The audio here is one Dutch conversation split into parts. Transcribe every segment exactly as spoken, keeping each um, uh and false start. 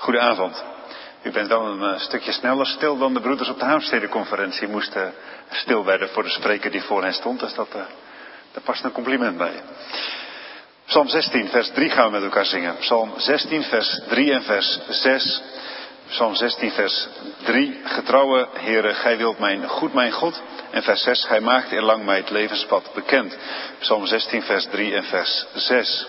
Goedenavond. U bent wel een uh, stukje sneller stil dan de broeders op de Haamstedenconferentie moesten stil werden voor de spreker die voor hen stond. Dus dat, uh, daar past een compliment bij. Psalm zestien, vers drie gaan we met elkaar zingen. Psalm zestien, vers drie en vers zes. Psalm zestien, vers drie. Getrouwe Heere, gij wilt mijn goed, mijn God. En vers zes, gij maakt eerlang mij het levenspad bekend. Psalm zestien, vers drie en vers zes.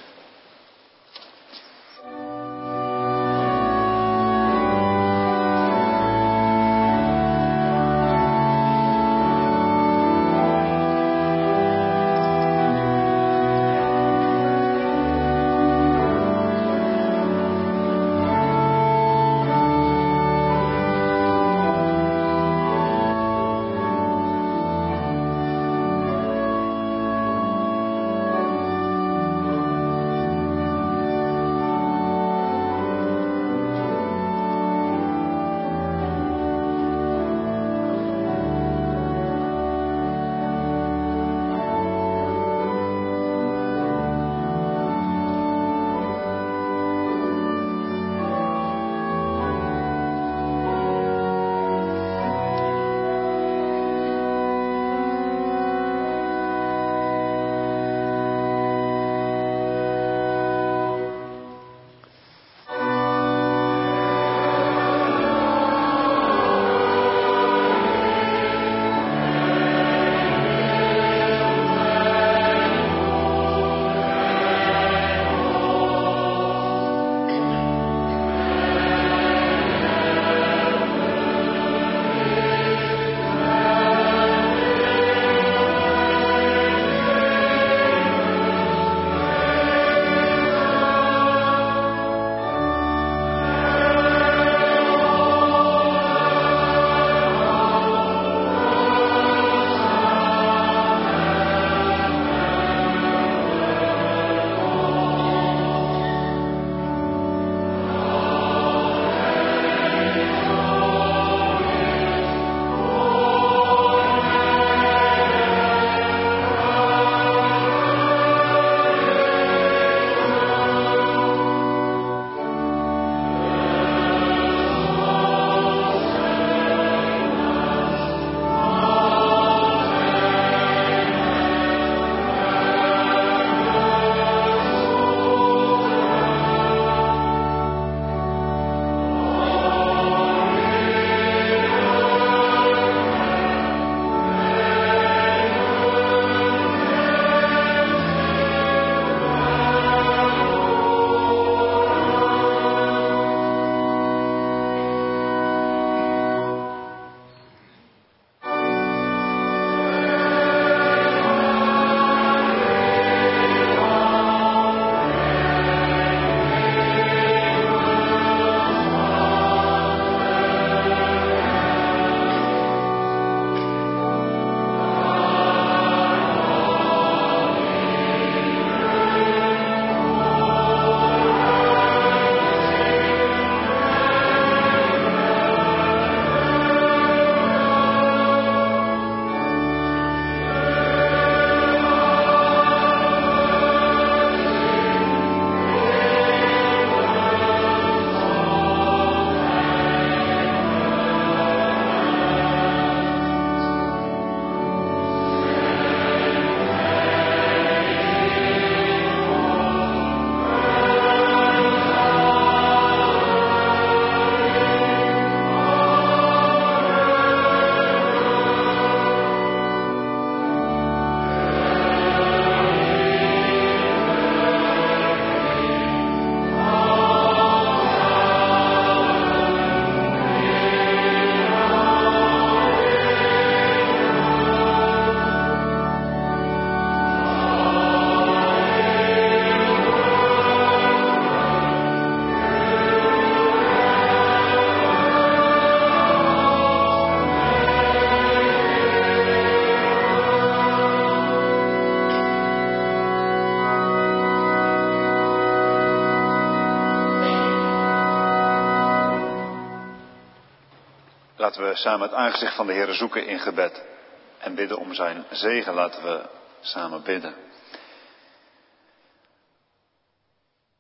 Laten we samen het aangezicht van de Heer zoeken in gebed en bidden om zijn zegen. Laten we samen bidden.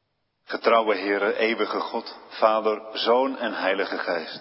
Getrouwe Heere, eeuwige God, Vader, Zoon en Heilige Geest.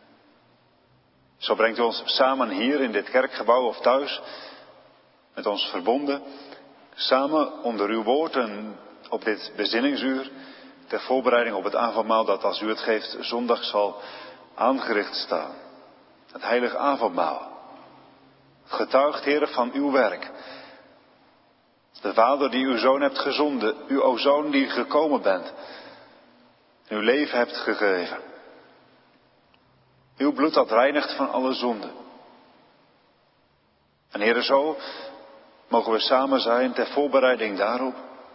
Zo brengt u ons samen hier in dit kerkgebouw of thuis, met ons verbonden, samen onder uw woord en op dit bezinningsuur, ter voorbereiding op het avondmaal dat, als u het geeft, zondag zal aangericht staan. Het heilige avondmaal. Getuigt, Heere, van uw werk. De Vader die uw Zoon hebt gezonden, uw o Zoon die gekomen bent, uw leven hebt gegeven. Uw bloed dat reinigt van alle zonde. En Heere, zo mogen we samen zijn ter voorbereiding daarop.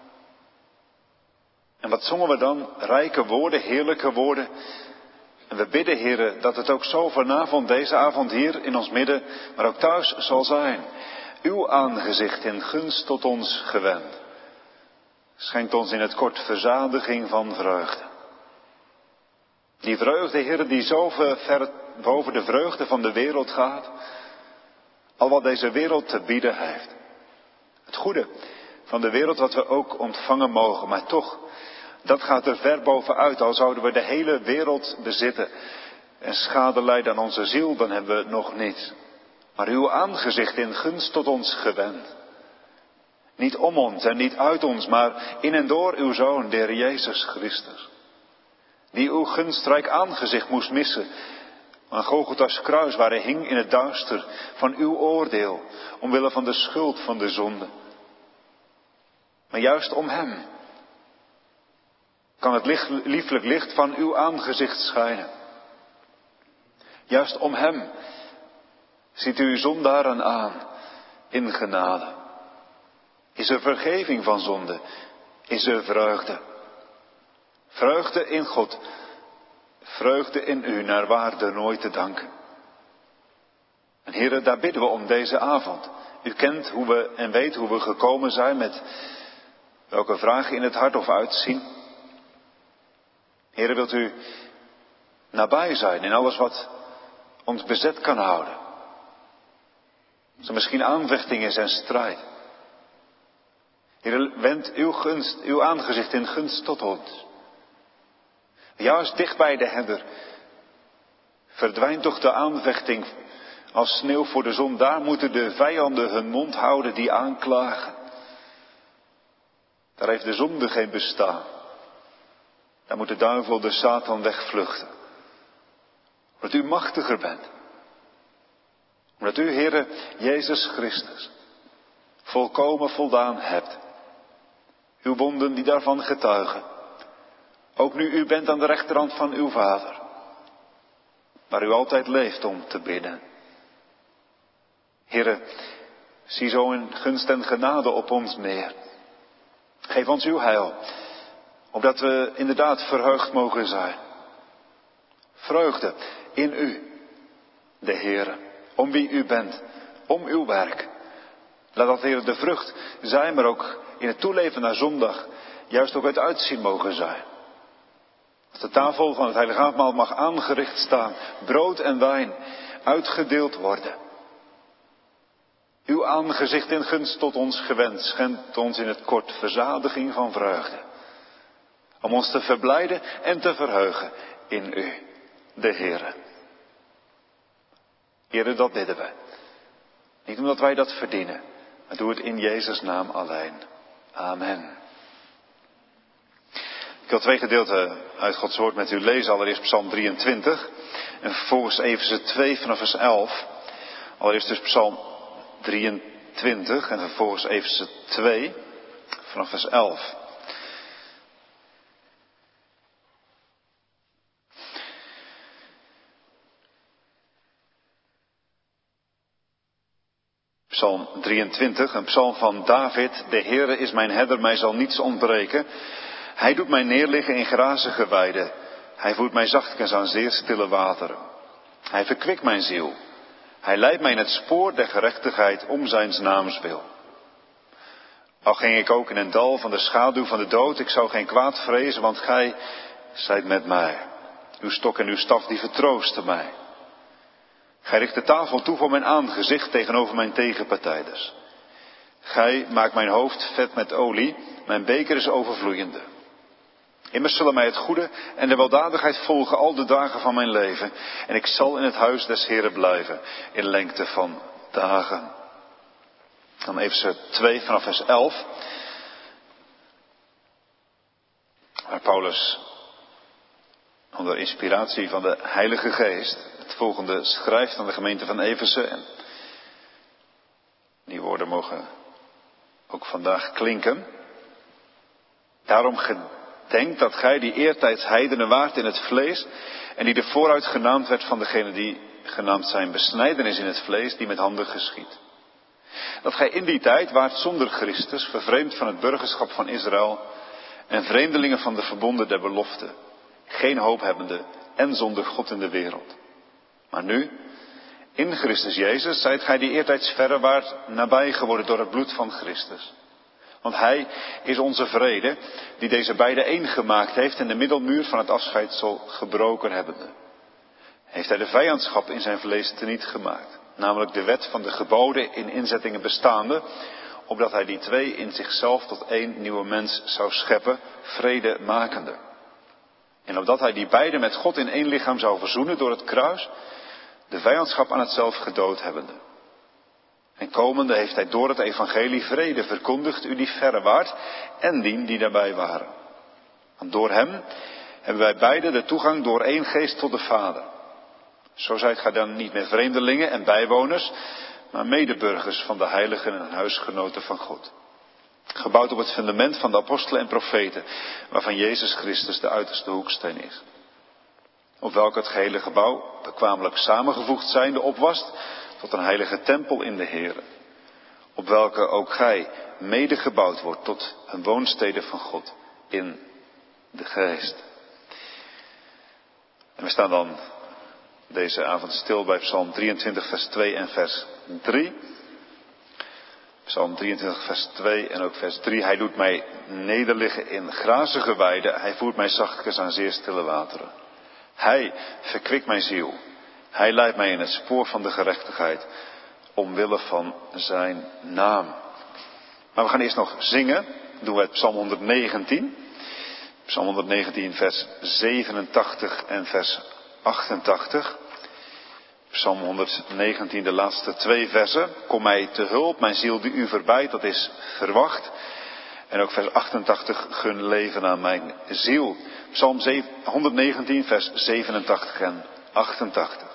En wat zongen we dan? Rijke woorden, heerlijke woorden. En we bidden, Heere, dat het ook zo vanavond, deze avond hier in ons midden, maar ook thuis zal zijn. Uw aangezicht in gunst tot ons gewend. Schenkt ons in het kort verzadiging van vreugde. Die vreugde, Heere, die zo ver boven de vreugde van de wereld gaat. Al wat deze wereld te bieden heeft. Het goede van de wereld wat we ook ontvangen mogen, maar toch, dat gaat er ver bovenuit. Al zouden we de hele wereld bezitten en schade lijden aan onze ziel, dan hebben we het nog niet. Maar uw aangezicht in gunst tot ons gewend. Niet om ons en niet uit ons, maar in en door uw Zoon, de Heer Jezus Christus. Die uw gunstrijk aangezicht moest missen aan Golgotha's kruis, waar hij hing in het duister van uw oordeel, omwille van de schuld van de zonde. Maar juist om hem kan het licht, lieflijk licht van uw aangezicht schijnen. Juist om hem ziet u uw zondaren aan in genade. Is er vergeving van zonde? Is er vreugde? Vreugde in God. Vreugde in u, naar waarde nooit te danken. En Heere, daar bidden we om deze avond. U kent hoe we en weet hoe we gekomen zijn, met welke vragen in het hart of uitzien. Heere, wilt u nabij zijn in alles wat ons bezet kan houden. Als er misschien aanvechting is en strijd. Heere, wend uw gunst, uw aangezicht in gunst tot ons. Juist dicht bij de herder verdwijnt toch de aanvechting als sneeuw voor de zon. Daar moeten de vijanden hun mond houden die aanklagen. Daar heeft de zonde geen bestaan. Daar moet de duivel, de Satan, wegvluchten. Omdat u machtiger bent. Omdat u, Heere Jezus Christus, volkomen voldaan hebt. Uw wonden die daarvan getuigen. Ook nu u bent aan de rechterhand van uw Vader. Waar u altijd leeft om te bidden. Heere, zie zo in gunst en genade op ons neer. Geef ons uw heil. Opdat we inderdaad verheugd mogen zijn. Vreugde in u, de Heere. Om wie u bent. Om uw werk. Laat dat, Heere, de vrucht zijn, maar ook in het toeleven naar zondag. Juist ook het uitzien mogen zijn. Als de tafel van het heilige avondmaal mag aangericht staan. Brood en wijn uitgedeeld worden. Uw aangezicht in gunst tot ons gewend. Schenkt ons in het kort verzadiging van vreugde. Om ons te verblijden en te verheugen in u, de Heere. Heere, dat bidden we. Niet omdat wij dat verdienen. Maar doe het in Jezus' naam alleen. Amen. Ik wil twee gedeelten uit Gods woord met u lezen. Allereerst Psalm drieëntwintig. En vervolgens Efeze twee vanaf vers elf. Allereerst dus Psalm drieëntwintig. En vervolgens Efeze twee vanaf vers elf. Psalm drieëntwintig, een psalm van David. De Heere is mijn herder, mij zal niets ontbreken. Hij doet mij neerliggen in grazige weiden. Hij voert mij zachtkens aan zeer stille wateren. Hij verkwikt mijn ziel. Hij leidt mij in het spoor der gerechtigheid om zijns naams wil. Al ging ik ook in een dal van de schaduw van de dood, ik zou geen kwaad vrezen, want gij zijt met mij. Uw stok en uw staf die vertroosten mij. Gij richt de tafel toe voor mijn aangezicht tegenover mijn tegenpartijders. Gij maakt mijn hoofd vet met olie, mijn beker is overvloeiende. Immers zullen mij het goede en de weldadigheid volgen al de dagen van mijn leven. En ik zal in het huis des Heren blijven, in lengte van dagen. Dan Efeze twee vanaf vers elf. Waar Paulus onder inspiratie van de Heilige Geest het volgende schrijft aan de gemeente van Efeze. En die woorden mogen ook vandaag klinken. Daarom gedenk dat gij die eertijds heidenen waart in het vlees, en die er vooruit genaamd werd van degene die genaamd zijn besnijdenis in het vlees, die met handen geschiet. Dat gij in die tijd waart zonder Christus, vervreemd van het burgerschap van Israël en vreemdelingen van de verbonden der belofte, geen hoop hebbende en zonder God in de wereld. Maar nu, in Christus Jezus, zijt gij die eertijds verre waart nabij geworden door het bloed van Christus. Want hij is onze vrede, die deze beide één gemaakt heeft en de middelmuur van het afscheidsel gebroken hebbende. Heeft hij de vijandschap in zijn vlees teniet gemaakt, namelijk de wet van de geboden in inzettingen bestaande, opdat hij die twee in zichzelf tot één nieuwe mens zou scheppen, vrede makende. En opdat hij die beide met God in één lichaam zou verzoenen door het kruis, de vijandschap aan het zelf gedood hebbende. En komende heeft hij door het evangelie vrede verkondigd u die verre waart en dien die daarbij waren. Want door hem hebben wij beide de toegang door één geest tot de Vader. Zo zijt gij dan niet meer vreemdelingen en bijwoners, maar medeburgers van de heiligen en huisgenoten van God. Gebouwd op het fundament van de apostelen en profeten, waarvan Jezus Christus de uiterste hoeksteen is. Op welk het gehele gebouw bekwamelijk samengevoegd zijnde opwast tot een heilige tempel in de Heere. Op welke ook gij mede gebouwd wordt tot een woonstede van God in de geest. En we staan dan deze avond stil bij Psalm drieëntwintig vers twee en vers drie. Psalm drieëntwintig vers twee en ook vers drie. Hij doet mij nederliggen in grazige weiden. Hij voert mij zachtjes aan zeer stille wateren. Hij verkwikt mijn ziel. Hij leidt mij in het spoor van de gerechtigheid, omwille van zijn naam. Maar we gaan eerst nog zingen. Dat doen we uit Psalm honderdnegentien. Psalm honderdnegentien vers zevenentachtig en vers achtentachtig. Psalm honderdnegentien, de laatste twee versen. Kom mij te hulp, mijn ziel die u verbijt, dat is verwacht. En ook vers achtentachtig, gun leven aan mijn ziel. Psalm honderdnegentien, vers zevenentachtig en achtentachtig.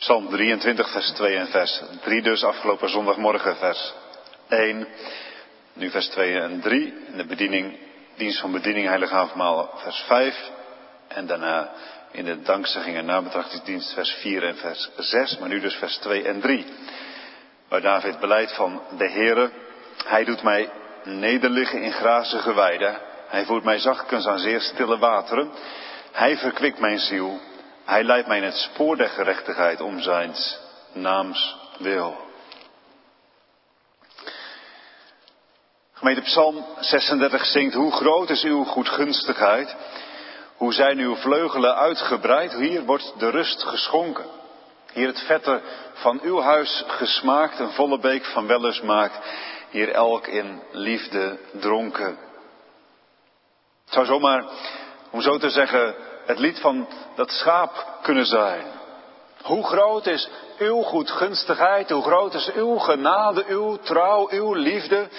Psalm drieëntwintig, vers twee en vers drie dus, afgelopen zondagmorgen vers één. Nu vers twee en drie. In de bediening, dienst van bediening, heilig avondmaal, vers vijf. En daarna in de dankzegging en nabetrachtingsdienst, vers vier en vers zes. Maar nu dus vers twee en drie. Waar David beleidt van de Heere. Hij doet mij nederliggen in grazige weiden. Hij voert mij zachtkens aan zeer stille wateren. Hij verkwikt mijn ziel. Hij leidt mij in het spoor der gerechtigheid om zijns naams wil. Gemeente Psalm zesendertig zingt: hoe groot is uw goedgunstigheid. Hoe zijn uw vleugelen uitgebreid. Hier wordt de rust geschonken. Hier het vette van uw huis gesmaakt. Een volle beek van wellust maakt. Hier elk in liefde dronken. Het zou zomaar, om zo te zeggen, het lied van dat schaap kunnen zijn. Hoe groot is uw goedgunstigheid, hoe groot is uw genade, uw trouw, uw liefde.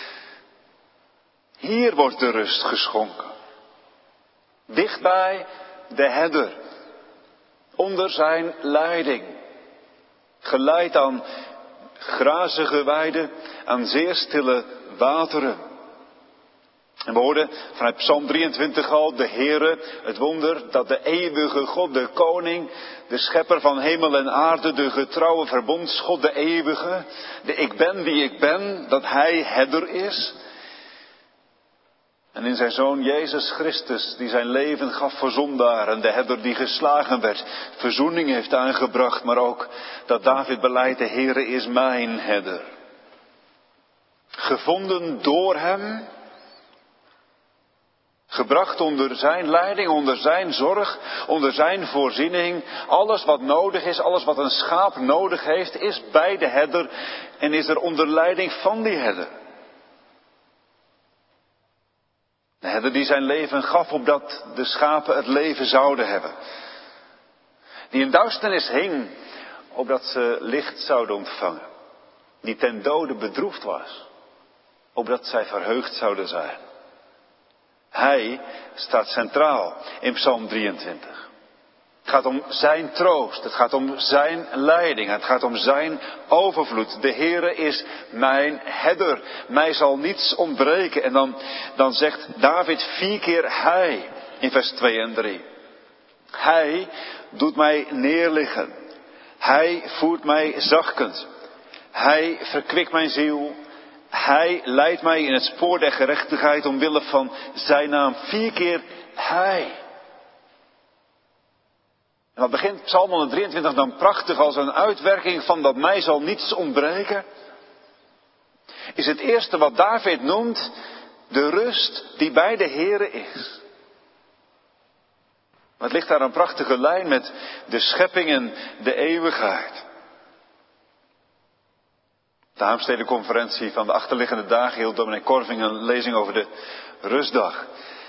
Hier wordt de rust geschonken. Dichtbij de herder, onder zijn leiding. Geleid aan grazige weiden, aan zeer stille wateren. En we hoorden vanuit Psalm drieëntwintig al, de Heere, het wonder dat de eeuwige God, de koning, de schepper van hemel en aarde, de getrouwe verbondsgod, de eeuwige, de ik ben die ik ben, dat hij herder is. En in zijn Zoon Jezus Christus, die zijn leven gaf voor zondaren, de herder die geslagen werd, verzoening heeft aangebracht, maar ook dat David beleidt, de Heere is mijn herder. Gevonden door hem, gebracht onder zijn leiding, onder zijn zorg, onder zijn voorziening. Alles wat nodig is, alles wat een schaap nodig heeft, is bij de herder en is er onder leiding van die herder. De herder die zijn leven gaf opdat de schapen het leven zouden hebben. Die in duisternis hing opdat ze licht zouden ontvangen. Die ten dode bedroefd was opdat zij verheugd zouden zijn. Hij staat centraal in Psalm drieëntwintig. Het gaat om zijn troost, het gaat om zijn leiding, het gaat om zijn overvloed. De Heere is mijn herder, mij zal niets ontbreken. En dan, dan zegt David vier keer hij in vers twee en drie. Hij doet mij neerliggen, hij voert mij zachtkens, hij verkwikt mijn ziel. Hij leidt mij in het spoor der gerechtigheid omwille van zijn naam. Vier keer hij. En wat begint Psalm honderddrieëntwintig dan prachtig als een uitwerking van dat mij zal niets ontbreken. Is het eerste wat David noemt de rust die bij de Heere is. Maar het ligt daar een prachtige lijn met de schepping en de eeuwigheid. De Haemstede-conferentie van de achterliggende dagen hield dominee Korving een lezing over de rustdag.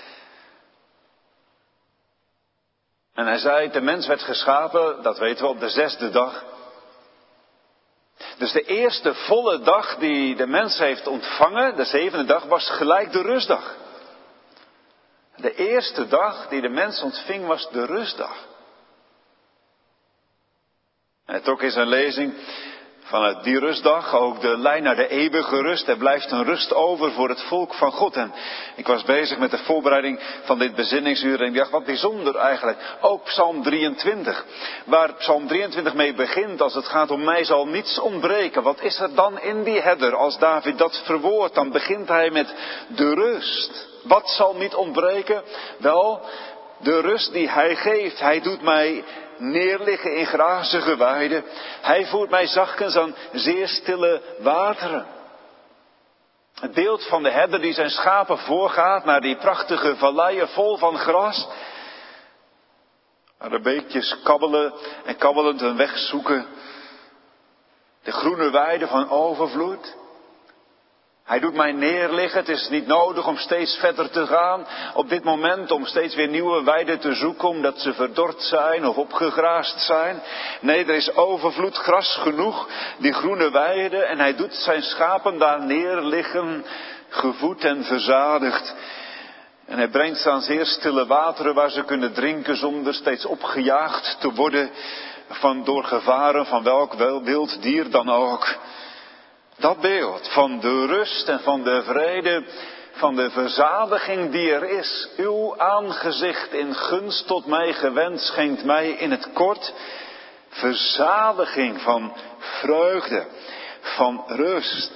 En hij zei, de mens werd geschapen, dat weten we, op de zesde dag. Dus de eerste volle dag die de mens heeft ontvangen, de zevende dag, was gelijk de rustdag. De eerste dag die de mens ontving was de rustdag. En hij trok in zijn lezing vanuit die rustdag ook de lijn naar de eeuwige rust. Er blijft een rust over voor het volk van God. En ik was bezig met de voorbereiding van dit bezinningsuur en ik dacht, wat bijzonder eigenlijk. Ook Psalm drieëntwintig. Waar Psalm drieëntwintig mee begint als het gaat om mij zal niets ontbreken. Wat is er dan in die herder? Als David dat verwoordt, dan begint hij met de rust. Wat zal niet ontbreken? Wel, de rust die hij geeft. Hij doet mij neerliggen in grazige weiden. Hij voert mij zachtkens aan zeer stille wateren. Het beeld van de herder die zijn schapen voorgaat naar die prachtige valleien vol van gras. Waar de beekjes kabbelen en kabbelend een weg zoeken. De groene weiden van overvloed. Hij doet mij neerliggen. Het is niet nodig om steeds verder te gaan. Op dit moment om steeds weer nieuwe weiden te zoeken. Omdat ze verdord zijn of opgegraasd zijn. Nee, er is overvloed gras genoeg. Die groene weiden. En hij doet zijn schapen daar neerliggen. Gevoed en verzadigd. En hij brengt ze aan zeer stille wateren waar ze kunnen drinken zonder steeds opgejaagd te worden van door gevaren van welk wild dier dan ook. Dat beeld van de rust en van de vrede, van de verzadiging die er is. Uw aangezicht in gunst tot mij gewend schenkt mij in het kort verzadiging van vreugde, van rust.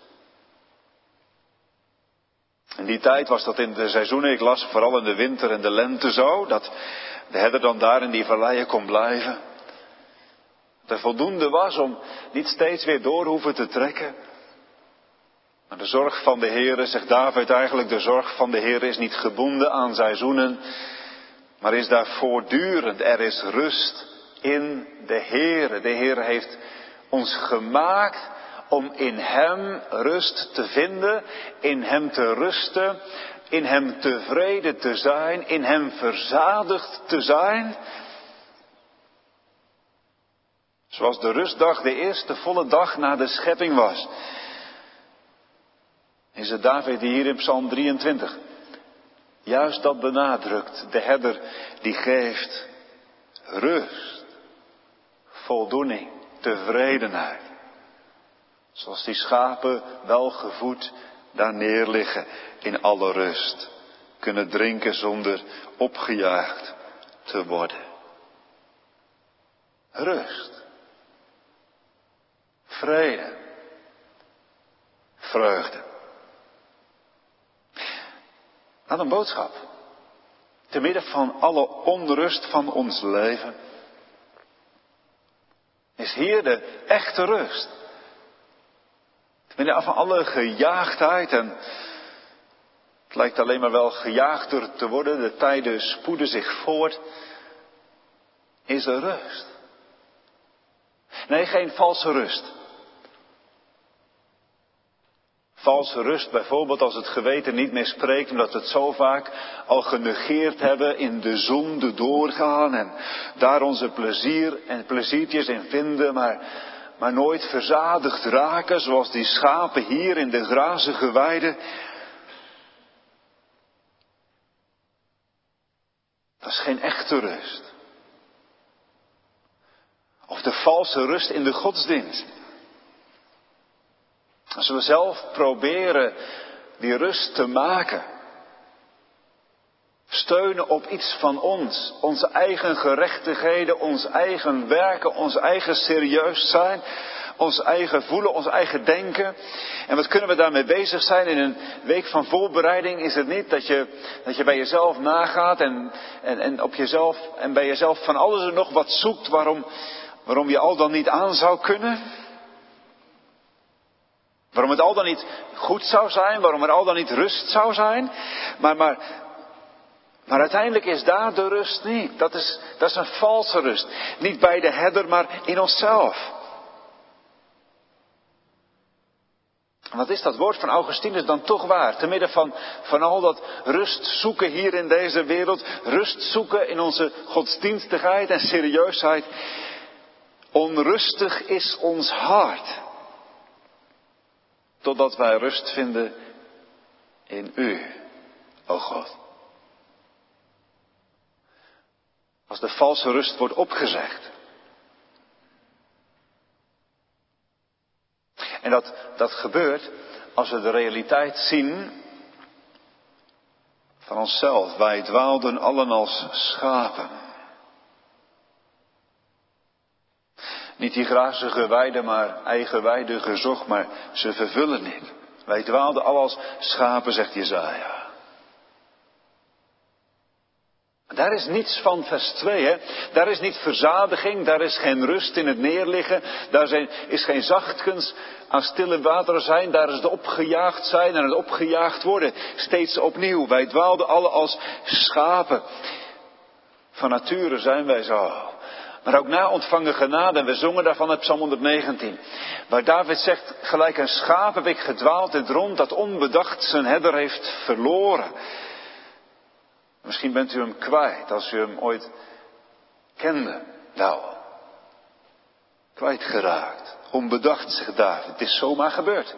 In die tijd was dat in de seizoenen, ik las vooral in de winter en de lente zo, dat de herder dan daar in die valleien kon blijven. Dat er voldoende was om niet steeds weer door hoeven te trekken. Maar de zorg van de Heere, zegt David eigenlijk, de zorg van de Heere is niet gebonden aan seizoenen, maar is daar voortdurend. Er is rust in de Heere. De Heere heeft ons gemaakt om in Hem rust te vinden, in Hem te rusten, in Hem tevreden te zijn, in Hem verzadigd te zijn. Zoals de rustdag de eerste volle dag na de schepping was. Is het David die hier in Psalm drieëntwintig juist dat benadrukt. De herder die geeft rust, voldoening, tevredenheid. Zoals die schapen welgevoed daar neerliggen in alle rust. Kunnen drinken zonder opgejaagd te worden. Rust. Vrede. Vreugde. Wat een boodschap. Te midden van alle onrust van ons leven is hier de echte rust. Te midden van alle gejaagdheid en het lijkt alleen maar wel gejaagder te worden, de tijden spoeden zich voort, is er rust. Nee, geen valse rust. Valse rust bijvoorbeeld als het geweten niet meer spreekt, omdat we het zo vaak al genegeerd hebben, in de zonde doorgaan en daar onze plezier en pleziertjes in vinden, maar, maar nooit verzadigd raken, zoals die schapen hier in de grazige weide. Dat is geen echte rust. Of de valse rust in de godsdienst. Als we zelf proberen die rust te maken. Steunen op iets van ons. Onze eigen gerechtigheden, ons eigen werken, ons eigen serieus zijn. Ons eigen voelen, ons eigen denken. En wat kunnen we daarmee bezig zijn? In een week van voorbereiding is het niet dat je, dat je bij jezelf nagaat en, en, en op jezelf en bij jezelf van alles en nog wat zoekt waarom, waarom je al dan niet aan zou kunnen. Waarom het al dan niet goed zou zijn, waarom er al dan niet rust zou zijn. Maar, maar, maar uiteindelijk is daar de rust niet. Dat is, dat is een valse rust. Niet bij de herder, maar in onszelf. Wat is dat woord van Augustinus dan toch waar? Te midden van, van al dat rust zoeken hier in deze wereld. Rust zoeken in onze godsdienstigheid en serieusheid. Onrustig is ons hart. Totdat wij rust vinden in u, o God. Als de valse rust wordt opgezegd. En dat, dat gebeurt als we de realiteit zien van onszelf. Wij dwaalden allen als schapen. Niet die grazige weide, maar eigen weide gezocht, maar ze vervullen niet. Wij dwaalden al als schapen, zegt Jesaja. Daar is niets van vers twee, hè. Daar is niet verzadiging, daar is geen rust in het neerliggen. Daar zijn, is geen zachtkens aan stille wateren zijn. Daar is het opgejaagd zijn en het opgejaagd worden. Steeds opnieuw. Wij dwaalden alle als schapen. Van nature zijn wij zo. Maar ook na ontvangen genade, en we zongen daarvan uit Psalm honderdnegentien. Waar David zegt, gelijk een schaap heb ik gedwaald in het rond dat onbedacht zijn herder heeft verloren. Misschien bent u hem kwijt als u hem ooit kende. Nou, kwijtgeraakt. Onbedacht, zegt David. Het is zomaar gebeurd.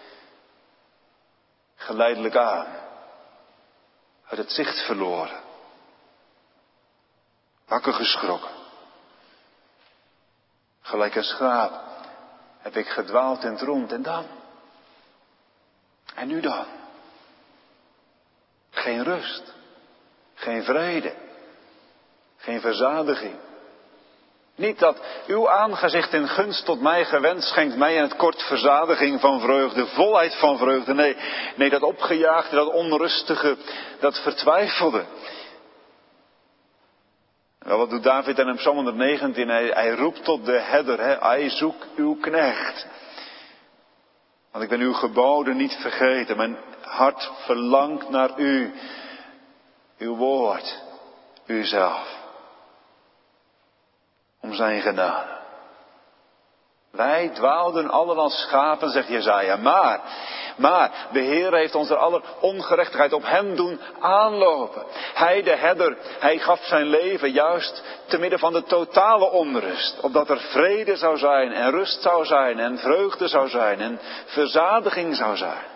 Geleidelijk aan. Uit het zicht verloren. Wakker geschrokken. Gelijk een schaap heb ik gedwaald in het rond. En dan? En nu dan? Geen rust. Geen vrede. Geen verzadiging. Niet dat uw aangezicht in gunst tot mij gewend schenkt mij in het kort verzadiging van vreugde, volheid van vreugde. Nee, nee, dat opgejaagde, dat onrustige, dat vertwijfelde. Wel, wat doet David dan in Psalm honderdnegentien? Hij, hij roept tot de herder, hè, hij zoekt uw knecht. Want ik ben uw geboden niet vergeten. Mijn hart verlangt naar u, uw woord, uzelf. Om zijn genade. Wij dwaalden allen als schapen, zegt Jesaja. Maar, maar, de Heer heeft onze aller ongerechtigheid op hem doen aanlopen. Hij, de herder, hij gaf zijn leven juist te midden van de totale onrust. Opdat er vrede zou zijn en rust zou zijn en vreugde zou zijn en verzadiging zou zijn.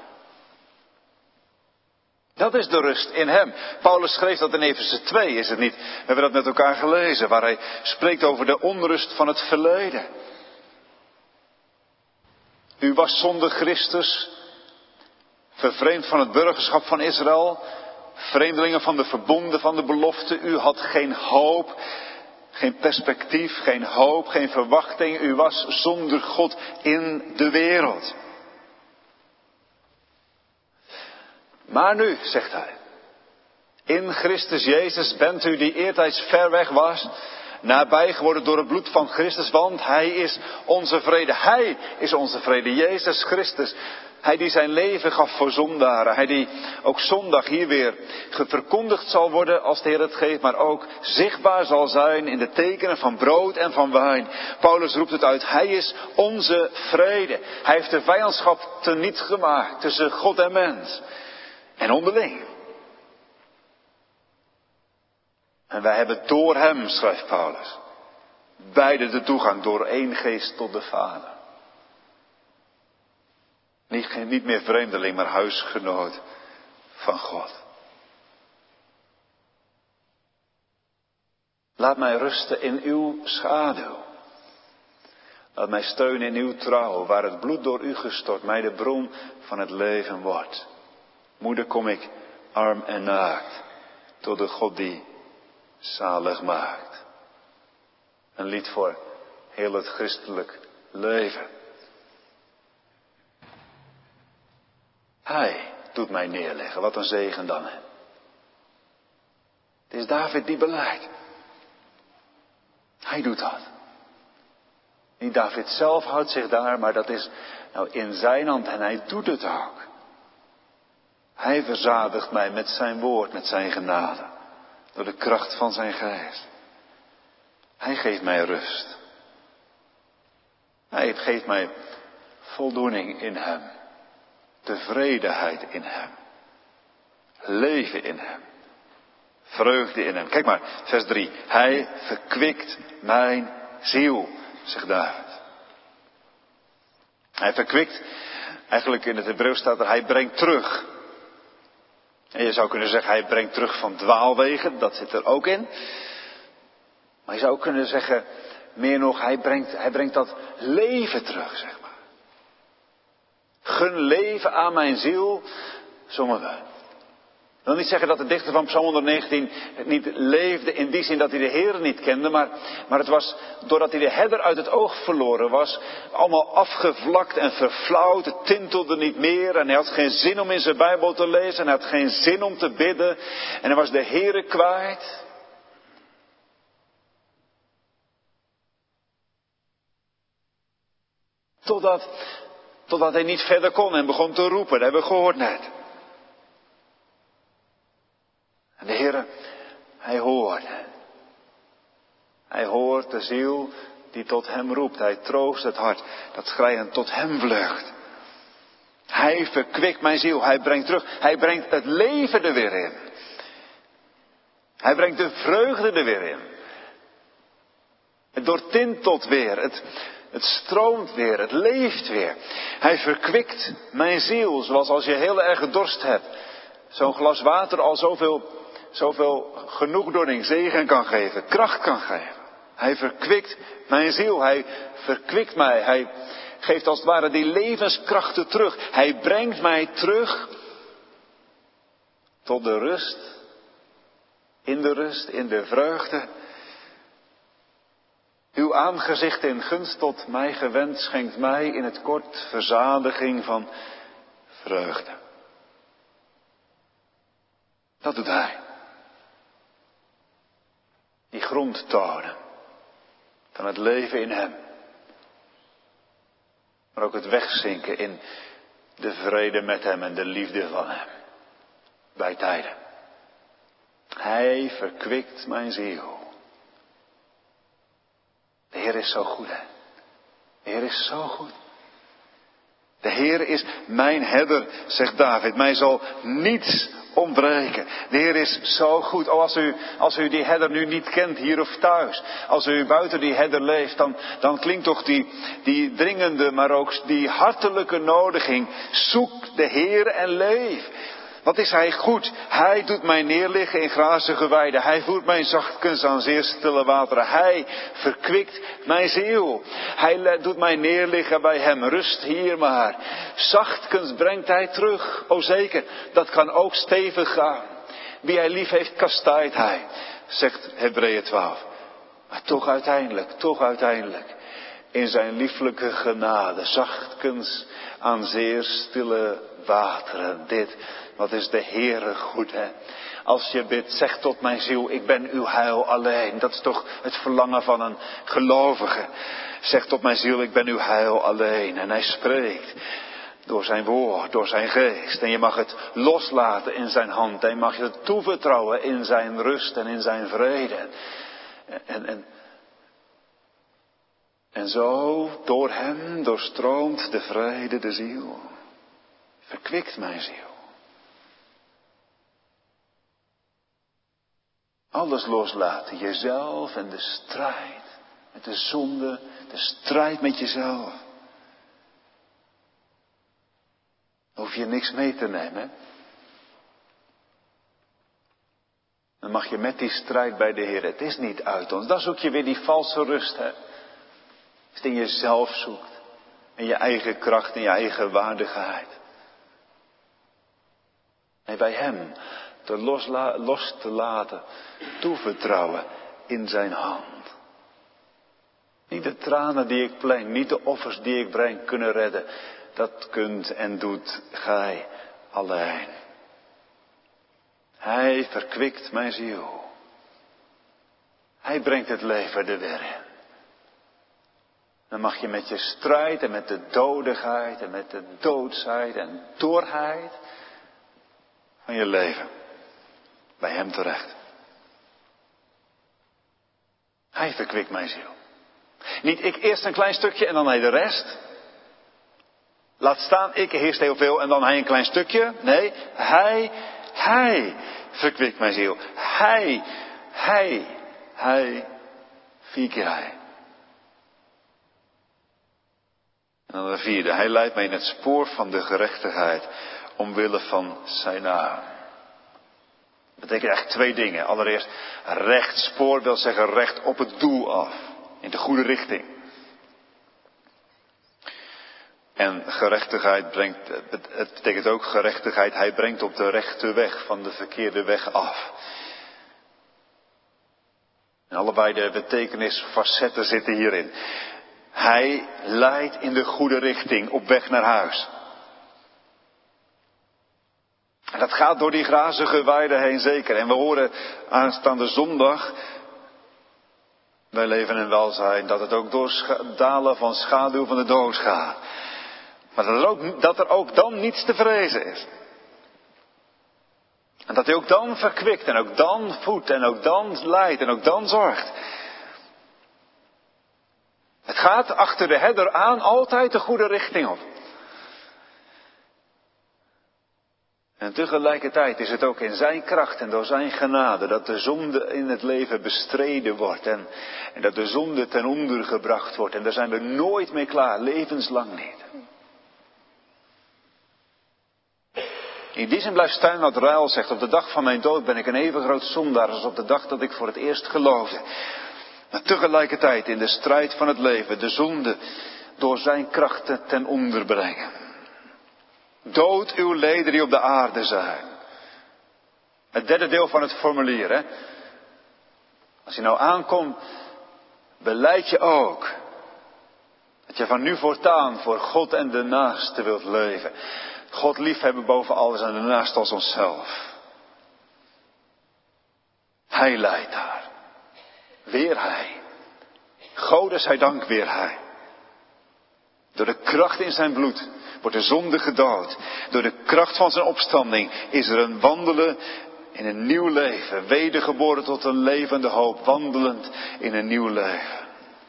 Dat is de rust in hem. Paulus schreef dat in Efeze twee, is het niet? We hebben dat met elkaar gelezen, waar hij spreekt over de onrust van het verleden. U was zonder Christus, vervreemd van het burgerschap van Israël, vreemdelingen van de verbonden van de belofte. U had geen hoop, geen perspectief, geen hoop, geen verwachting. U was zonder God in de wereld. Maar nu, zegt hij, in Christus Jezus bent u die eertijds ver weg was, nabij geworden door het bloed van Christus, want Hij is onze vrede. Hij is onze vrede, Jezus Christus. Hij die zijn leven gaf voor zondaren. Hij die ook zondag hier weer verkondigd zal worden als de Heer het geeft, maar ook zichtbaar zal zijn in de tekenen van brood en van wijn. Paulus roept het uit, Hij is onze vrede. Hij heeft de vijandschap teniet gemaakt tussen God en mens. En onderling. En wij hebben door hem, schrijft Paulus, beide de toegang door één geest tot de Vader. Niet, niet meer vreemdeling, maar huisgenoot van God. Laat mij rusten in uw schaduw. Laat mij steunen in uw trouw, waar het bloed door u gestort mij de bron van het leven wordt. Moeder, kom ik arm en naakt, tot de God die zalig maakt. Een lied voor heel het christelijk leven. Hij doet mij neerleggen, wat een zegen dan. Hè? Het is David die beleidt. Hij doet dat. Niet David zelf houdt zich daar, maar dat is nou in zijn hand en hij doet het ook. Hij verzadigt mij met zijn woord, met zijn genade. Door de kracht van zijn geest. Hij geeft mij rust. Hij geeft mij voldoening in hem. Tevredenheid in hem. Leven in hem. Vreugde in hem. Kijk maar, vers drie. Hij verkwikt mijn ziel, zegt David. Hij verkwikt, eigenlijk in het Hebreeuws staat er, hij brengt terug. En je zou kunnen zeggen, hij brengt terug van dwaalwegen, dat zit er ook in. Maar je zou ook kunnen zeggen, meer nog, hij brengt, hij brengt dat leven terug, zeg maar. Gun leven aan mijn ziel, zongen we. Ik wil niet zeggen dat de dichter van Psalm honderdnegentien niet leefde in die zin dat hij de Heer niet kende, maar, maar het was doordat hij de herder uit het oog verloren was, allemaal afgevlakt en verflauwd, het tintelde niet meer en hij had geen zin om in zijn Bijbel te lezen en hij had geen zin om te bidden en hij was de Heere kwijt. Totdat, totdat hij niet verder kon en begon te roepen, dat hebben we gehoord net. En de Heere, hij hoort. Hij hoort de ziel die tot hem roept. Hij troost het hart dat schreiend tot hem vlucht. Hij verkwikt mijn ziel. Hij brengt terug. Hij brengt het leven er weer in. Hij brengt de vreugde er weer in. Het doortintelt weer. Het, het stroomt weer. Het leeft weer. Hij verkwikt mijn ziel. Zoals als je heel erg dorst hebt. Zo'n glas water al zoveel... Zoveel genoegdoening, zegen kan geven, kracht kan geven. Hij verkwikt mijn ziel. Hij verkwikt mij. Hij geeft als het ware die levenskrachten terug. Hij brengt mij terug tot de rust. In de rust, in de vreugde. Uw aangezicht in gunst tot mij gewend schenkt mij in het kort verzadiging van vreugde. Dat doet hij. Die grond tonen van het leven in hem. Maar ook het wegzinken in de vrede met hem en de liefde van hem. Bij tijden. Hij verkwikt mijn ziel. De Heer is zo goed, hè. De Heer is zo goed. De Heer is mijn herder, zegt David. Mij zal niets ontbreken. De Heer is zo goed. Oh, als u, als u die herder nu niet kent, hier of thuis. Als u buiten die herder leeft, dan, dan klinkt toch die, die dringende, maar ook die hartelijke nodiging. Zoek de Heer en leef. Wat is hij goed? Hij doet mij neerliggen in grazige weiden. Hij voert mij zachtkens aan zeer stille wateren. Hij verkwikt mijn ziel. Hij doet mij neerliggen bij hem. Rust hier maar. Zachtkens brengt hij terug. O zeker, dat kan ook stevig gaan. Wie hij lief heeft, kastaait hij, zegt Hebreeën twaalf. Maar toch uiteindelijk, toch uiteindelijk. In zijn lieflijke genade. Zachtkens aan zeer stille wateren. Dit, wat is de Heere goed, hè? Als je bidt, zeg tot mijn ziel, ik ben uw heil alleen. Dat is toch het verlangen van een gelovige. Zeg tot mijn ziel, ik ben uw heil alleen. En hij spreekt door zijn woord, door zijn geest. En je mag het loslaten in zijn hand. En je mag het toevertrouwen in zijn rust en in zijn vrede. En, en, en zo, door hem doorstroomt de vrede de ziel. Verkwikt mijn ziel. Alles loslaten, jezelf en de strijd met de zonde, de strijd met jezelf. Dan hoef je niks mee te nemen. Dan mag je met die strijd bij de Heer. Het is niet uit ons. Dan zoek je weer die valse rust, hè. Als je het in jezelf zoekt. In je eigen kracht, in je eigen waardigheid. Nee, bij hem. Te losla- los te laten, toevertrouwen in zijn hand. Niet de tranen die ik pleng, niet de offers die ik breng kunnen redden. Dat kunt en doet gij alleen. Hij verkwikt mijn ziel. Hij brengt het leven er weer in. Dan mag je met je strijd en met de dodigheid en met de doodsheid en dorheid van je leven bij hem terecht. Hij verkwikt mijn ziel. Niet ik eerst een klein stukje en dan hij de rest. Laat staan, ik eerst heel veel en dan hij een klein stukje. Nee, hij, hij verkwikt mijn ziel. Hij, hij, hij, vier keer hij. En dan de vierde, hij leidt mij in het spoor van de gerechtigheid omwille van zijn naam. Dat betekent eigenlijk twee dingen. Allereerst, recht spoor wil zeggen recht op het doel af. In de goede richting. En gerechtigheid brengt, het betekent ook gerechtigheid, hij brengt op de rechte weg van de verkeerde weg af. En allebei de betekenisfacetten zitten hierin. Hij leidt in de goede richting op weg naar huis. En dat gaat door die grazige weiden heen zeker. En we horen aanstaande zondag, wij leven in welzijn, dat het ook door scha- dalen van schaduw van de dood gaat. Maar dat er, ook, dat er ook dan niets te vrezen is. En dat hij ook dan verkwikt en ook dan voedt en ook dan leidt en ook dan zorgt. Het gaat achter de herder aan altijd de goede richting op. En tegelijkertijd is het ook in zijn kracht en door zijn genade dat de zonde in het leven bestreden wordt. En, en dat de zonde ten onder gebracht wordt. En daar zijn we nooit mee klaar, levenslang niet. In die zin blijft Steinhard Ruil zegt, op de dag van mijn dood ben ik een even groot zondaar als op de dag dat ik voor het eerst geloofde. Maar tegelijkertijd in de strijd van het leven de zonde door zijn krachten ten onder brengen. Dood uw leden die op de aarde zijn. Het derde deel van het formulier, hè. Als je nou aankomt, beleid je ook dat je van nu voortaan voor God en de naaste wilt leven. God liefhebben boven alles en de naaste als onszelf. Hij leidt daar. Weer hij. Gode zij dank weer hij. Door de kracht in zijn bloed wordt de zonde gedood. Door de kracht van zijn opstanding is er een wandelen in een nieuw leven. Wedergeboren tot een levende hoop. Wandelend in een nieuw leven.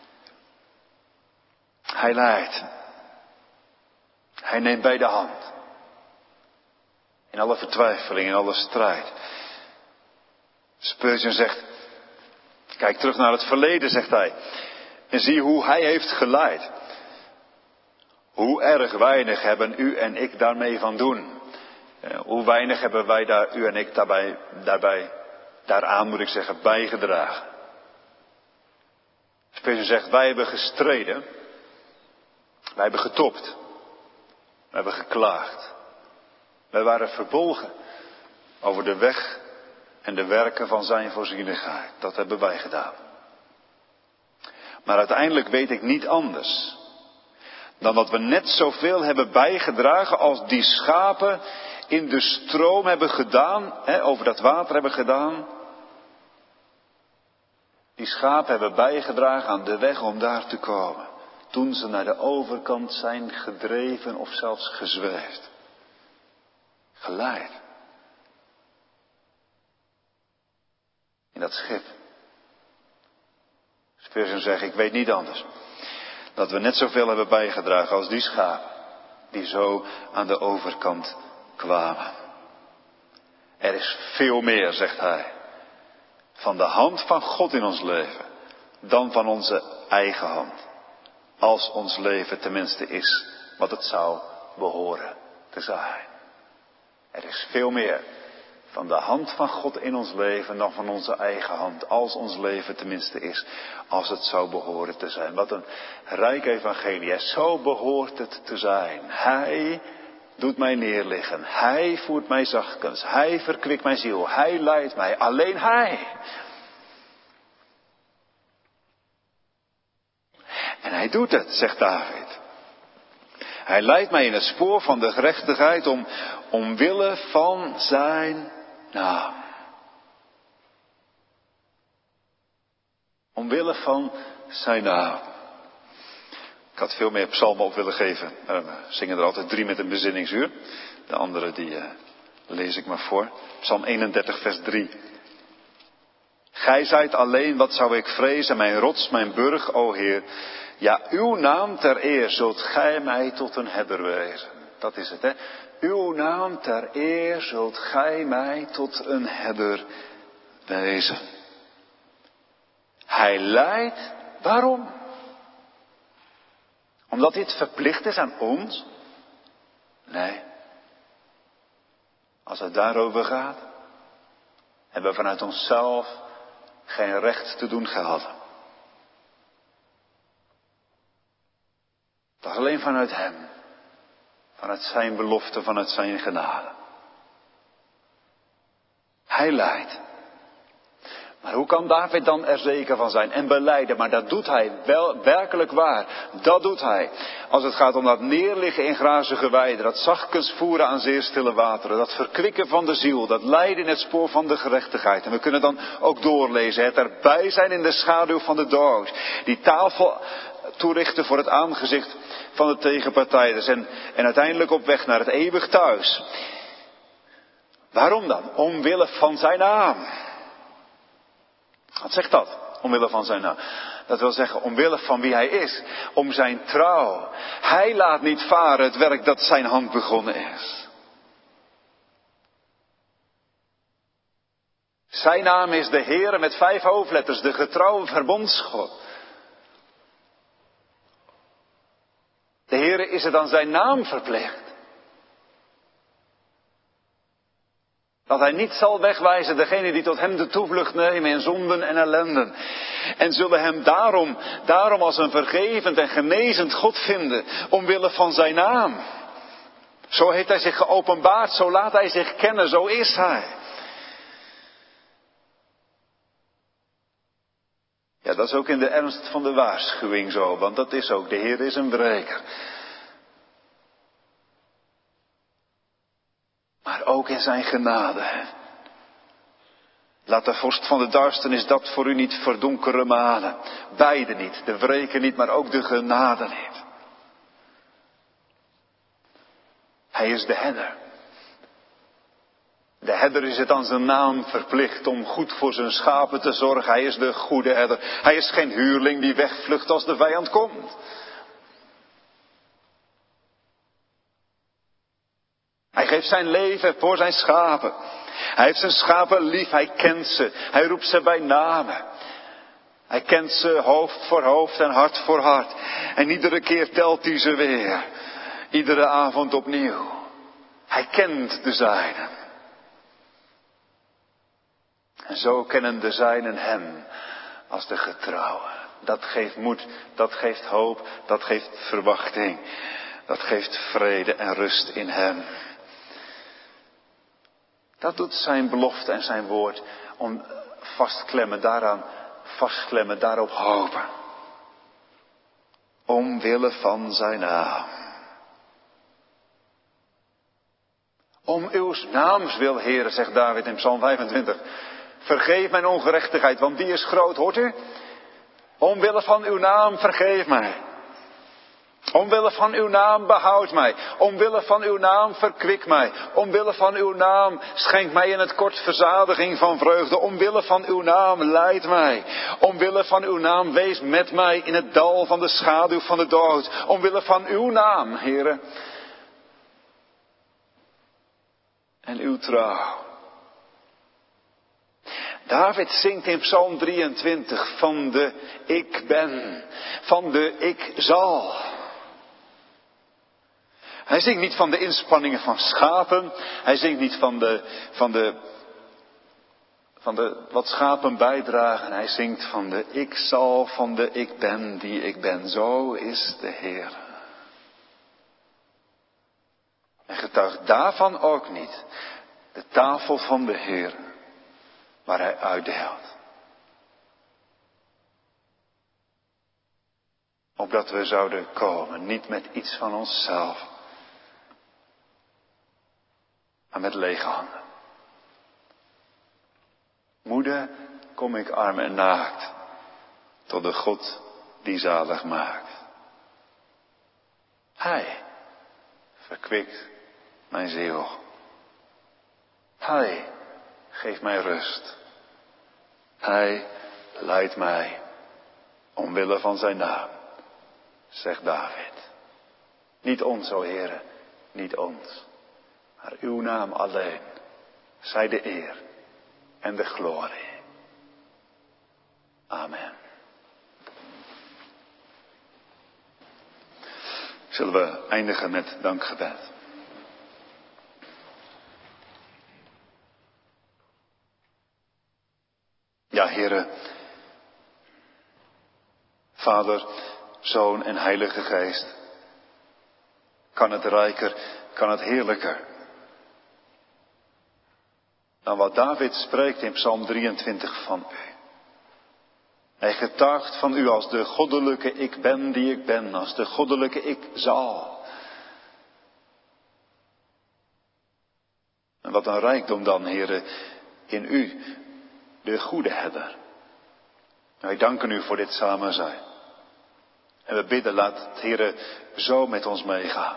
Hij leidt. Hij neemt bij de hand. In alle vertwijfeling, in alle strijd. Spurgeon zegt, kijk terug naar het verleden, zegt hij. En zie hoe hij heeft geleid. Hoe erg weinig hebben u en ik daarmee van doen. Hoe weinig hebben wij daar, u en ik daarbij, daarbij, daaraan moet ik zeggen, bijgedragen. Spurgeon zegt, wij hebben gestreden. Wij hebben getopt. We hebben geklaagd. Wij waren verbolgen over de weg en de werken van zijn voorzienigheid. Dat hebben wij gedaan. Maar uiteindelijk weet ik niet anders dan dat we net zoveel hebben bijgedragen als die schapen in de stroom hebben gedaan, hè, over dat water hebben gedaan. Die schapen hebben bijgedragen aan de weg om daar te komen. Toen ze naar de overkant zijn gedreven of zelfs gezweefd. Geleid. In dat schip. Spurgeon zegt, ik weet niet anders. Dat we net zoveel hebben bijgedragen als die schapen. Die zo aan de overkant kwamen. Er is veel meer, zegt hij. Van de hand van God in ons leven. Dan van onze eigen hand. Als ons leven tenminste is wat het zou behoren te zijn. Er is veel meer van de hand van God in ons leven dan van onze eigen hand. Als ons leven tenminste is als het zou behoren te zijn. Wat een rijk evangelie. Zo behoort het te zijn. Hij doet mij neerliggen. Hij voert mij zachtkens. Hij verkwikt mijn ziel. Hij leidt mij. Alleen hij. En hij doet het, zegt David. Hij leidt mij in het spoor van de gerechtigheid om, omwille van zijn naam. Omwille van zijn naam. Ik had veel meer psalmen op willen geven. Maar we zingen er altijd drie met een bezinningsuur. De andere die uh, lees ik maar voor. Psalm eenendertig vers drie. Gij zijt alleen, wat zou ik vrezen, mijn rots, mijn burg, o Heer. Ja, uw naam ter eer zult gij mij tot een herder wezen. Dat is het, hè. Uw naam ter eer zult gij mij tot een herder wezen. Hij leidt, waarom? Omdat dit verplicht is aan ons? Nee. Als het daarover gaat, hebben we vanuit onszelf geen recht te doen gehad. Dat is alleen vanuit hem. Vanuit zijn belofte, vanuit zijn genade. Hij leidt. Maar hoe kan David dan er zeker van zijn en belijden? Maar dat doet hij wel werkelijk waar. Dat doet hij. Als het gaat om dat neerliggen in grazige weiden. Dat zachtkens voeren aan zeer stille wateren. Dat verkwikken van de ziel. Dat lijden in het spoor van de gerechtigheid. En we kunnen dan ook doorlezen. Het erbij zijn in de schaduw van de dood. Die tafel toerichten voor het aangezicht van de tegenpartijders. En, en uiteindelijk op weg naar het eeuwig thuis. Waarom dan? Omwille van zijn naam. Wat zegt dat? Omwille van zijn naam. Dat wil zeggen, omwille van wie hij is. Om zijn trouw. Hij laat niet varen het werk dat zijn hand begonnen is. Zijn naam is de Heere met vijf hoofdletters. De getrouwe verbondsgod. De Heere is het aan zijn naam verplicht. Dat hij niet zal wegwijzen degene die tot hem de toevlucht nemen in zonden en ellenden. En zullen hem daarom, daarom als een vergevend en genezend God vinden, omwille van zijn naam. Zo heeft hij zich geopenbaard, zo laat hij zich kennen, zo is hij. Ja, dat is ook in de ernst van de waarschuwing zo, want dat is ook, de Heer is een breker. Maar ook in zijn genade. Laat de vorst van de duisternis dat voor u niet verdonkeren manen. Beide niet, de wreken niet, maar ook de genade niet. Hij is de herder. De herder is het aan zijn naam verplicht om goed voor zijn schapen te zorgen. Hij is de goede herder. Hij is geen huurling die wegvlucht als de vijand komt. Hij geeft zijn leven voor zijn schapen. Hij heeft zijn schapen lief, hij kent ze. Hij roept ze bij namen. Hij kent ze hoofd voor hoofd en hart voor hart. En iedere keer telt hij ze weer. Iedere avond opnieuw. Hij kent de zijnen. En zo kennen de zijnen hem als de getrouwe. Dat geeft moed, dat geeft hoop, dat geeft verwachting. Dat geeft vrede en rust in hem. Dat doet zijn belofte en zijn woord om vastklemmen daaraan, vastklemmen daarop hopen. Omwille van zijn naam. Om uw naams wil, Heere, zegt David in Psalm vijfentwintig. Vergeef mijn ongerechtigheid, want die is groot, hoort u? Omwille van uw naam, vergeef mij. Omwille van uw naam, behoud mij. Omwille van uw naam, verkwik mij. Omwille van uw naam, schenk mij in het kort verzadiging van vreugde. Omwille van uw naam, leid mij. Omwille van uw naam, wees met mij in het dal van de schaduw van de dood. Omwille van uw naam, Heere. En uw trouw. David zingt in Psalm drieëntwintig van de ik ben, van de ik zal. Hij zingt niet van de inspanningen van schapen. Hij zingt niet van de, van de, van de wat schapen bijdragen. Hij zingt van de ik zal, van de ik ben die ik ben. Zo is de Heer. En getuigt daarvan ook niet de tafel van de Heer waar hij uitdeelt. Opdat we zouden komen, niet met iets van onszelf, maar met lege handen. Moeder, kom ik arm en naakt, tot de God die zalig maakt. Hij verkwikt mijn ziel. Hij geeft mij rust. Hij leidt mij omwille van zijn naam, zegt David. Niet ons, o Heere, niet ons, maar uw naam alleen, zij de eer en de glorie. Amen. Zullen we eindigen met dankgebed. Ja, Heere, Vader, Zoon en Heilige Geest, kan het rijker, kan het heerlijker dan wat David spreekt in Psalm drieëntwintig van u. Hij getuigt van u als de goddelijke ik ben die ik ben, als de goddelijke ik zal. En wat een rijkdom dan, Heere, in u, de goede herder. Wij danken u voor dit samen zijn. En we bidden, laat het Heere zo met ons meegaan.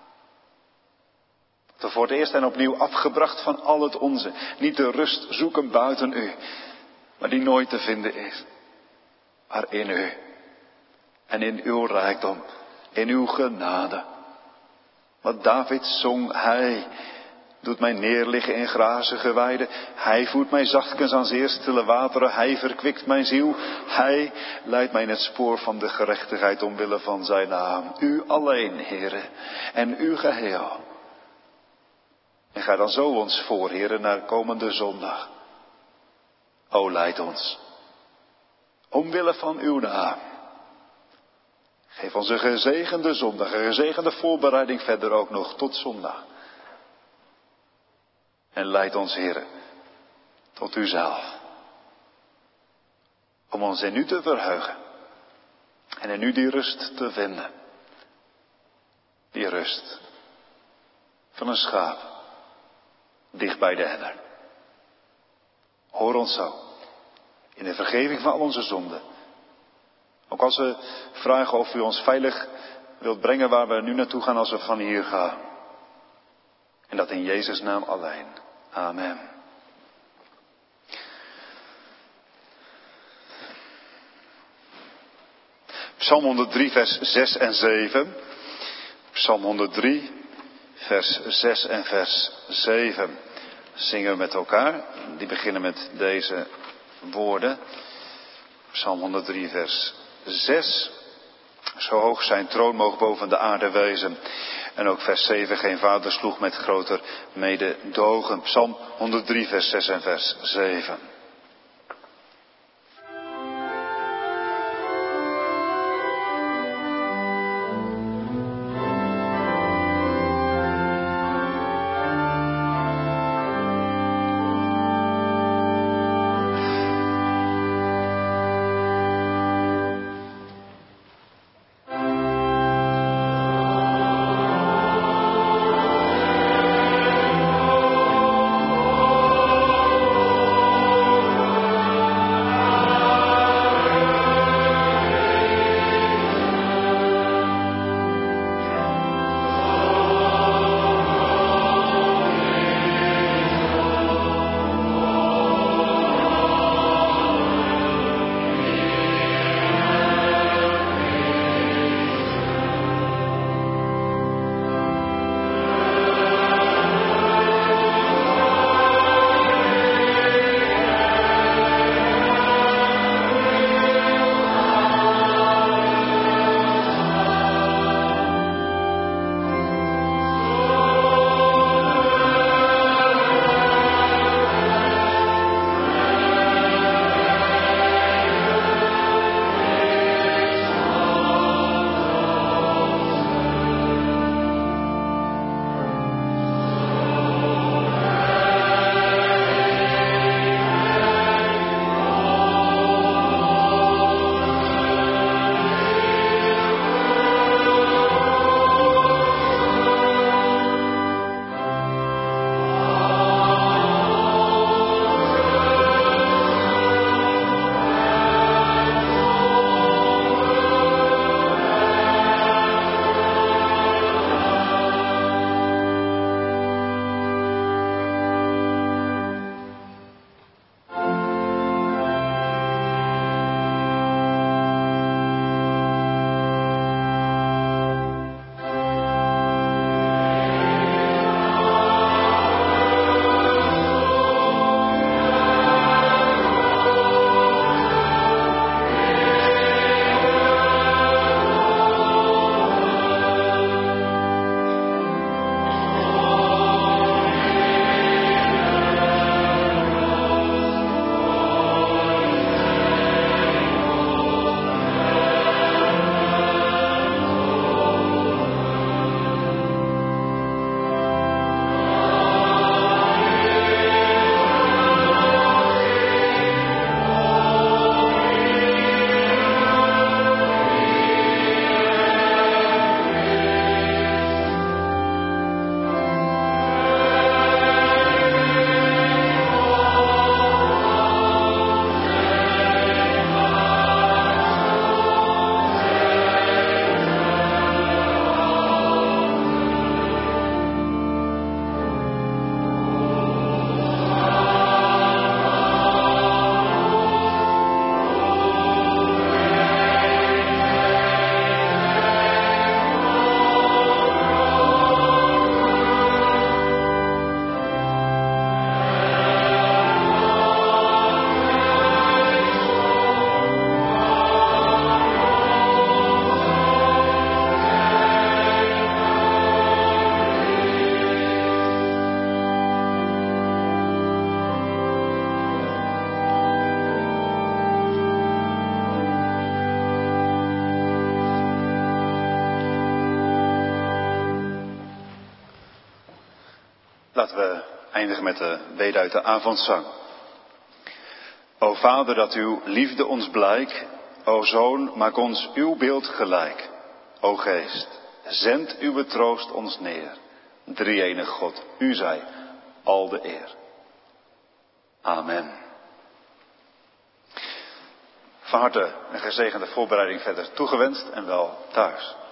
Dat we voor het eerst en opnieuw afgebracht van al het onze, niet de rust zoeken buiten u, maar die nooit te vinden is. Maar in u. En in uw rijkdom. In uw genade. Wat David zong, hij doet mij neerliggen in grazige weiden. Hij voert mij zachtkens aan zeer stille wateren. Hij verkwikt mijn ziel. Hij leidt mij in het spoor van de gerechtigheid omwille van zijn naam. U alleen, Heere. En u geheel. En ga dan zo ons voor, Heere, naar komende zondag. O, leid ons. Omwille van uw naam. Geef ons een gezegende zondag, een gezegende voorbereiding verder ook nog tot zondag. En leid ons, Heere, tot uzelf. Om ons in u te verheugen. En in u die rust te vinden. Die rust van een schaap dicht bij de herder. Hoor ons zo. In de vergeving van al onze zonden. Ook als we vragen of u ons veilig wilt brengen waar we nu naartoe gaan als we van hier gaan. En dat in Jezus' naam alleen. Amen. Psalm honderd drie, vers zes en zeven. Psalm honderd drie, vers zes en vers zeven. Zingen we met elkaar. Die beginnen met deze woorden. Psalm honderd drie, vers zes. Zo hoog zijn troon mogen boven de aarde wezen. En ook vers zeven. Geen vader sloeg met groter mededogen. Psalm honderd drie, vers zes en vers zeven. Laten we eindigen met de bede uit de avondzang. O Vader, dat uw liefde ons blijkt. O Zoon, maak ons uw beeld gelijk. O Geest, zend uw troost ons neer. Drie-enige God, u zij al de eer. Amen. Van harte een gezegende voorbereiding verder toegewenst en wel thuis.